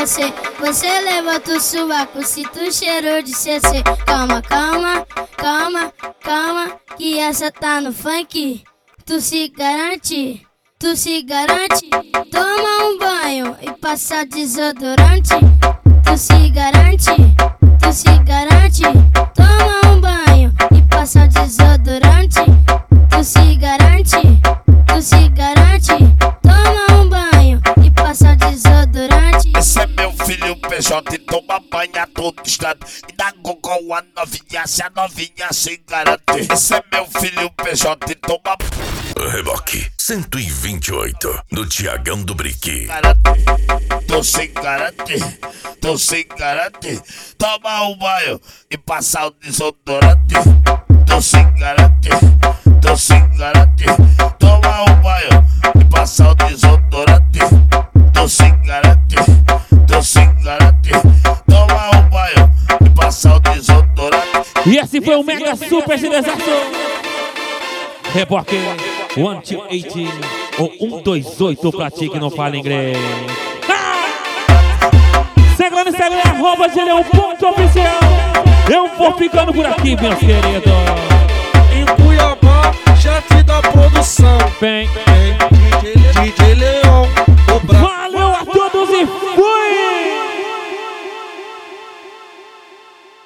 Você levanta o sovaco, sinto o cheiro de CC. Calma, calma, calma, calma, que essa tá no funk. Tu se garante, tu se garante. Toma um banho e passa desodorante. Tu se garante, tu se garante. Toma um banho e passa desodorante. Tu se garante, tu se garante. Toma um banho e passa desodorante. Esse é meu filho PJ e toma banho a todo instante. E dá gogol a novinha se a novinha se garante. Esse é meu filho PJ e toma Reboque 128 do Tiagão do Brick. Tu se garante, tu se garante. Toma um banho e passa o desodorante. Tu se garante, tu se garante. Toma um banho e passa o desodorante. Tu se garante, tu se garante. Toma um banho e passa o desodorante. E esse foi o mega super civilização. Reboque 128 ou 128 pra ti que não fala inglês. Segue lá no Instagram, @Geleão.oficial. Eu vou ficando por aqui, meus queridos. Em Cuiabá, chefe da produção. Vem.